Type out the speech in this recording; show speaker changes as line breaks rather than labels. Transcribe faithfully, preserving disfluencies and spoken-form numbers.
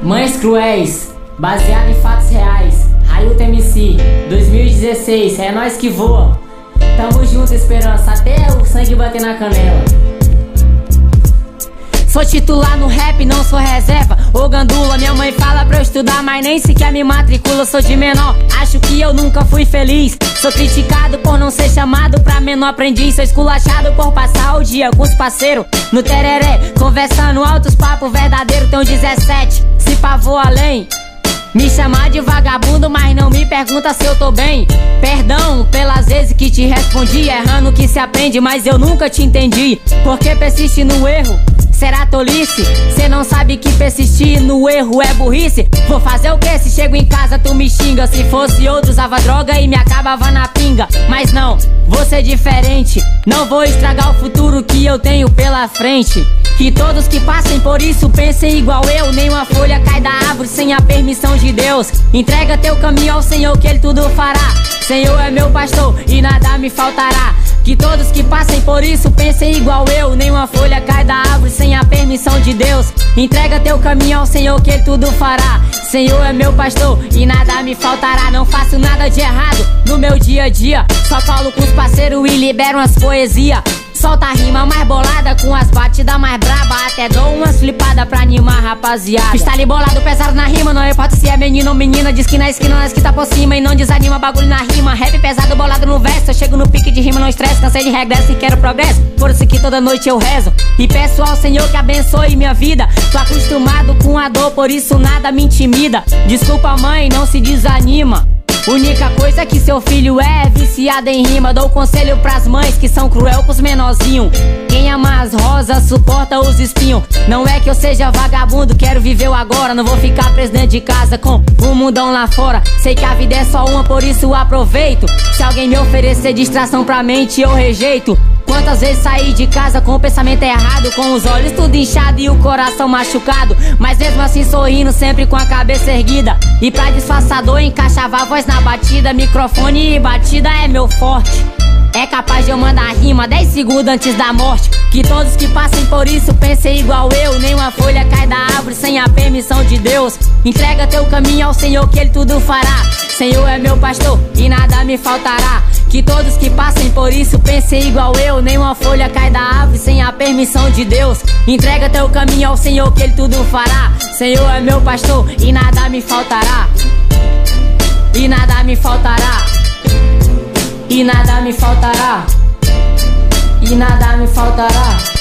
Mães Cruéis, baseado em fatos reais. Railton M C, dois mil e dezesseis, é nós que voa. Tamo junto, esperança, até o sangue bater na canela. Sou titular no rap, não sou reserva ou gandula. Minha mãe fala pra eu estudar, mas nem sequer me matricula. Sou de menor, acho que eu nunca fui feliz. Sou criticado por não ser chamado pra menor aprendiz. Sou esculachado por passar o dia com os parceiros no tereré, conversando altos papos verdadeiros. Tenho dezessete, se pá vou além. Me chamar de vagabundo, mas não me pergunta se eu tô bem. Perdão pelas vezes que te respondi, errando que se aprende, mas eu nunca te entendi. Por que persiste no erro? Será tolice? Cê não sabe que persistir no erro é burrice? Vou fazer o que se chego em casa tu me xinga? Se fosse outro usava droga e me acabava na pinga. Mas não, vou ser diferente. Não vou estragar o futuro que eu tenho pela frente. Que todos que passem por isso pensem igual eu. Nenhuma folha cai da árvore sem a permissão de Deus. Entrega teu caminho ao Senhor que Ele tudo fará. Senhor é meu pastor e nada me faltará. Que todos que passem por isso pensem igual eu. Nenhuma folha cai da árvore sem a permissão de Deus. Entrega teu caminho ao Senhor que Ele tudo fará. Senhor é meu pastor e nada me faltará. Não faço nada de errado no meu dia a dia. Só falo com os parceiros e libero umas poesias. Solta a rima mais bolada com as batidas mais braba. Até dou umas flipadas pra animar rapaziada. Está ali bolado, pesado na rima. Não importa se é menino ou menina. Diz que na esquina nós que tá por cima. E não desanima, bagulho na rima. Rap pesado, bolado no verso. Eu chego no pique de rima, não estresse. Cansei de regresso e quero progresso. Por isso que toda noite eu rezo e peço ao Senhor que abençoe minha vida. Tô acostumado com a dor, por isso nada me intimida. Desculpa mãe, não se desanima. Única coisa que seu filho é viciado em rima. Dou conselho pras mães que são cruel com os menorzinhos. Quem ama as rosas suporta os espinhos. Não é que eu seja vagabundo, quero viver o agora. Não vou ficar preso dentro de casa com o mundão lá fora. Sei que a vida é só uma, por isso aproveito. Se alguém me oferecer distração pra mente, eu rejeito. Quantas vezes saí de casa com o pensamento errado, com os olhos tudo inchado e o coração machucado, mas mesmo assim sorrindo, sempre com a cabeça erguida. E pra disfarçador encaixava a voz na batida. Microfone e batida é meu forte. É capaz de eu mandar rima dez segundos antes da morte. Que todos que passem por isso pensem igual eu. Nenhuma folha cai da árvore sem a permissão de Deus. Entrega teu caminho ao Senhor que Ele tudo fará. Senhor é meu pastor e nada me faltará. Que todos que passem por isso pensem igual eu. Nenhuma folha cai da árvore sem a permissão de Deus. Entrega teu caminho ao Senhor que Ele tudo fará. Senhor é meu pastor e nada me faltará. E nada me faltará. E nada me faltará. E nada me faltará.